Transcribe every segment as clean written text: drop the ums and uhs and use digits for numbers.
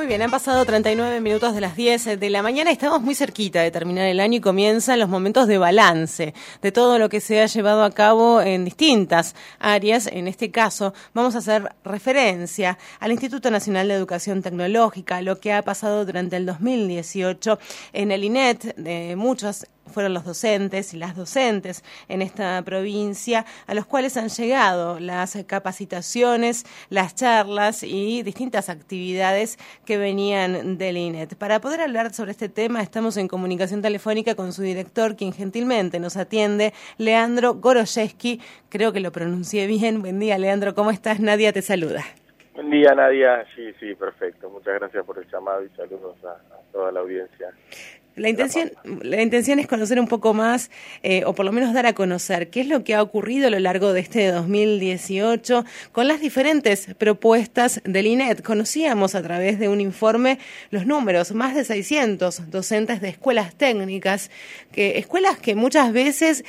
bien, han pasado 39 minutos de las 10 de la mañana. Estamos muy cerquita de terminar el año y comienzan los momentos de balance de todo lo que se ha llevado a cabo en distintas áreas. En este caso, vamos a hacer referencia al Instituto Nacional de Educación Tecnológica, lo que ha pasado durante el 2018 en el INET. Muchos fueron los docentes y las docentes en esta provincia, a los cuales han llegado las capacitaciones, las charlas y distintas actividades que venían del INET. Para poder hablar sobre este tema, estamos en comunicación telefónica con su director, quien gentilmente nos atiende, Leandro Goroszewski. Creo que lo pronuncié bien. Buen día, Leandro. ¿Cómo estás? Nadia te saluda. Buen día, Nadia. Sí, perfecto. Muchas gracias por el llamado y saludos a toda la audiencia. La intención es conocer un poco más, o por lo menos dar a conocer qué es lo que ha ocurrido a lo largo de este 2018 con las diferentes propuestas del INET. Conocíamos a través de un informe los números, más de 600 docentes de escuelas técnicas, escuelas que muchas veces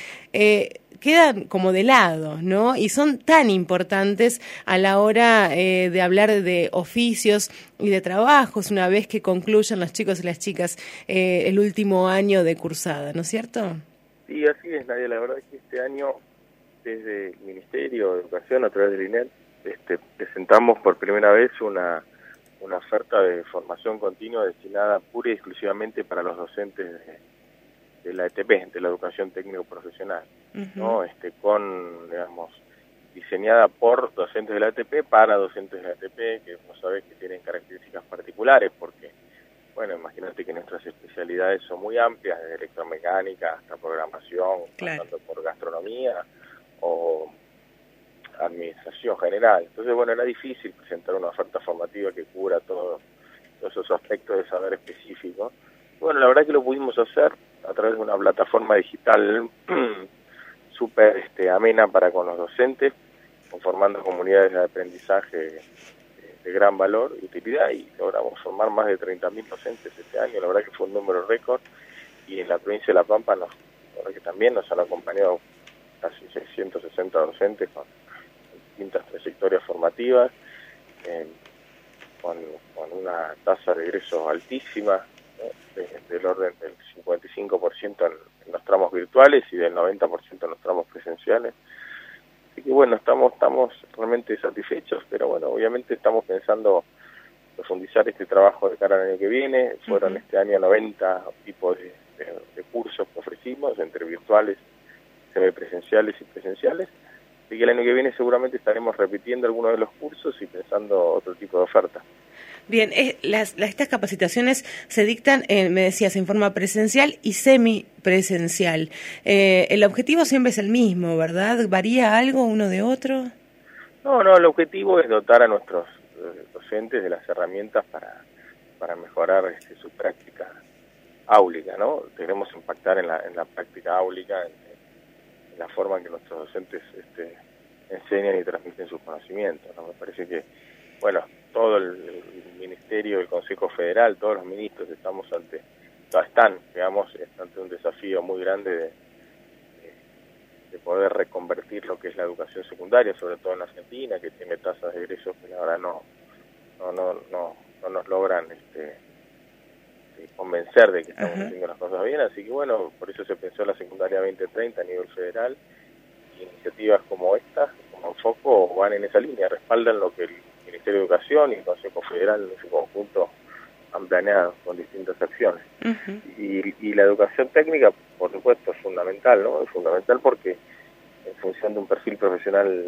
quedan como de lado, ¿no? Y son tan importantes a la hora de hablar de oficios y de trabajos una vez que concluyan los chicos y las chicas el último año de cursada, ¿no es cierto? Sí, así es, Nadia. La verdad es que este año, desde el Ministerio de Educación, a través del INET, presentamos por primera vez una oferta de formación continua destinada pura y exclusivamente para los docentes de la ETP, de la Educación Técnico Profesional, ¿no? Digamos, diseñada por docentes de la ATP para docentes de la ATP, que vos sabés que tienen características particulares, porque, bueno, imagínate que nuestras especialidades son muy amplias, desde electromecánica hasta programación, claro, pasando por gastronomía o administración general. Entonces, bueno, era difícil presentar una oferta formativa que cubra todos esos aspectos de saber específico. Bueno, la verdad que lo pudimos hacer a través de una plataforma digital súper amena para con los docentes, conformando comunidades de aprendizaje de gran valor y utilidad, y logramos formar más de 30.000 docentes este año. La verdad que fue un número récord, y en la provincia de La Pampa la verdad que también nos han acompañado casi 660 docentes con distintas trayectorias formativas, con una tasa de egreso altísima, del orden del 55% en los tramos virtuales y del 90% en los tramos presenciales. Así que bueno, estamos realmente satisfechos, pero bueno, obviamente estamos pensando profundizar este trabajo de cara al año que viene. Fueron este año 90 tipos de cursos que ofrecimos, entre virtuales, semipresenciales y presenciales. Así que el año que viene seguramente estaremos repitiendo algunos de los cursos y pensando otro tipo de oferta. Bien, estas capacitaciones se dictan, me decías, en forma presencial y semipresencial. El objetivo siempre es el mismo, ¿verdad? ¿Varía algo uno de otro? No, el objetivo es dotar a nuestros docentes de las herramientas para mejorar su práctica áulica, ¿no? Queremos impactar en la práctica áulica, en la forma en que nuestros docentes enseñan y transmiten sus conocimientos, ¿no? Me parece que, bueno, todo el Ministerio, el Consejo Federal, todos los ministros están ante un desafío muy grande de poder reconvertir lo que es la educación secundaria, sobre todo en Argentina, que tiene tasas de egresos que la verdad no nos logran convencer de que estamos haciendo las cosas bien. Así que bueno, por eso se pensó la secundaria 2030 a nivel federal. Iniciativas como esta, como Foco, van en esa línea, respaldan lo que el Ministerio de Educación y el Consejo Federal en su conjunto han planeado con distintas acciones. Y la educación técnica, por supuesto, es fundamental, ¿no? Es fundamental porque en función de un perfil profesional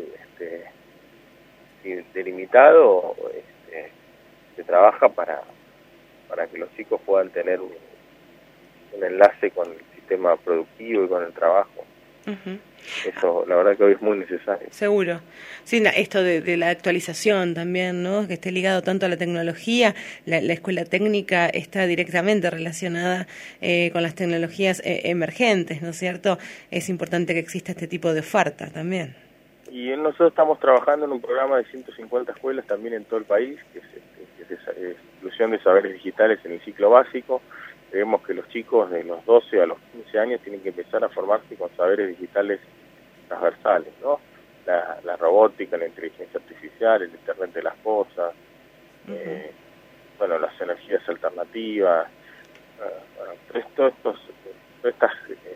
delimitado, se trabaja para que los chicos puedan tener un enlace con el sistema productivo y con el trabajo. Eso, la verdad que hoy es muy necesario. Seguro. Sí, esto de la actualización también, ¿no? Que esté ligado tanto a la tecnología. La escuela técnica está directamente relacionada con las tecnologías emergentes, ¿no es cierto? Es importante que exista este tipo de oferta también. Y nosotros estamos trabajando en un programa de 150 escuelas también en todo el país, que es inclusión de saberes digitales en el ciclo básico. Creemos que los chicos de los 12 a los 15 años tienen que empezar a formarse con saberes digitales transversales, ¿no? La robótica, la inteligencia artificial, el Internet de las cosas, bueno, las energías alternativas, bueno, todas estas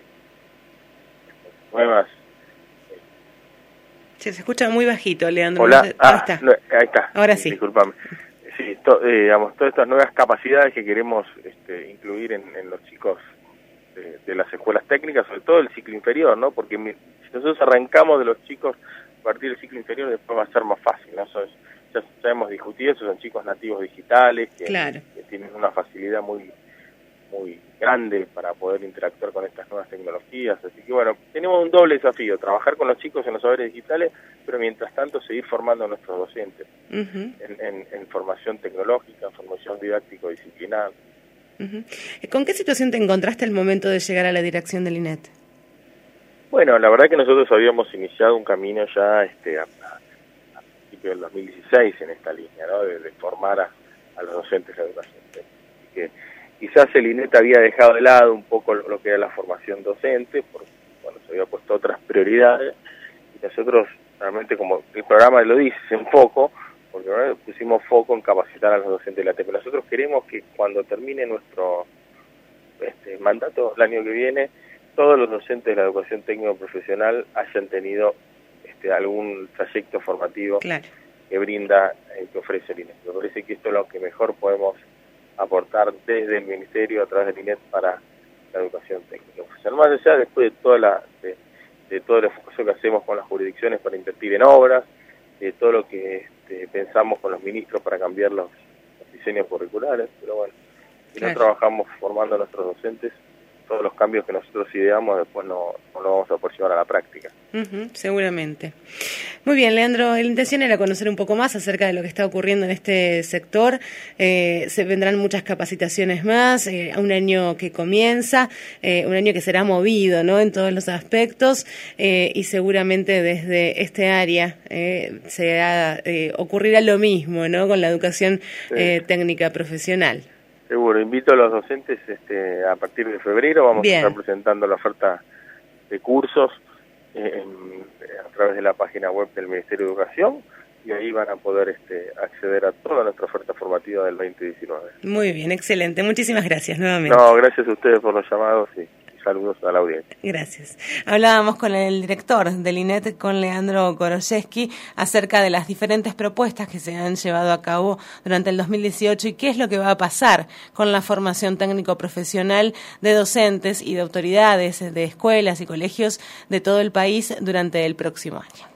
nuevas. Se escucha muy bajito, Leandro. Hola, ahí está. Ahí está. Ahora sí. Disculpame. Sí, digamos, todas estas nuevas capacidades que queremos incluir en los chicos de las escuelas técnicas, sobre todo el ciclo inferior, ¿no? Porque si nosotros arrancamos de los chicos a partir del ciclo inferior, después va a ser más fácil, ¿no? Ya hemos discutido, esos son chicos nativos digitales que tienen una facilidad muy grande para poder interactuar con estas nuevas tecnologías. Así que bueno, tenemos un doble desafío: trabajar con los chicos en los saberes digitales, pero mientras tanto seguir formando a nuestros docentes en formación tecnológica, en formación didáctico-disciplinar. ¿Con qué situación te encontraste al momento de llegar a la dirección del INET? Bueno, la verdad que nosotros habíamos iniciado un camino ya a principios del 2016 en esta línea, ¿no? De formar a los docentes de la educación. Así que quizás el INET había dejado de lado un poco lo que era la formación docente, porque bueno, se había puesto otras prioridades, y nosotros realmente, como el programa lo dice, en foco, porque ¿no? pusimos foco en capacitar a los docentes de la TEP. Nosotros queremos que cuando termine nuestro mandato el año que viene, todos los docentes de la educación técnico profesional hayan tenido algún trayecto formativo que brinda, que ofrece el INET. Me parece que esto es lo que mejor podemos aportar desde el Ministerio a través del INET para la educación técnica profesional. Más allá, después de todo el esfuerzo que hacemos con las jurisdicciones para invertir en obras, de todo lo que pensamos con los ministros para cambiar los diseños curriculares, pero bueno, si no trabajamos formando a nuestros docentes, todos los cambios que nosotros ideamos después no lo vamos a poder llevar a la práctica. Seguramente. Muy bien, Leandro, la intención era conocer un poco más acerca de lo que está ocurriendo en este sector. Se vendrán muchas capacitaciones más, un año que comienza, un año que será movido, ¿no?, en todos los aspectos, y seguramente desde este área ocurrirá lo mismo, ¿no?, con la educación técnica profesional. Seguro, invito a los docentes a partir de febrero, vamos a estar presentando la oferta de cursos a través de la página web del Ministerio de Educación, y ahí van a poder acceder a toda nuestra oferta formativa del 2019. Muy bien, excelente. Muchísimas gracias nuevamente. No, gracias a ustedes por los llamados y saludos a la audiencia. Gracias. Hablábamos con el director del INET, con Leandro Goroszewski, acerca de las diferentes propuestas que se han llevado a cabo durante el 2018 y qué es lo que va a pasar con la formación técnico-profesional de docentes y de autoridades de escuelas y colegios de todo el país durante el próximo año.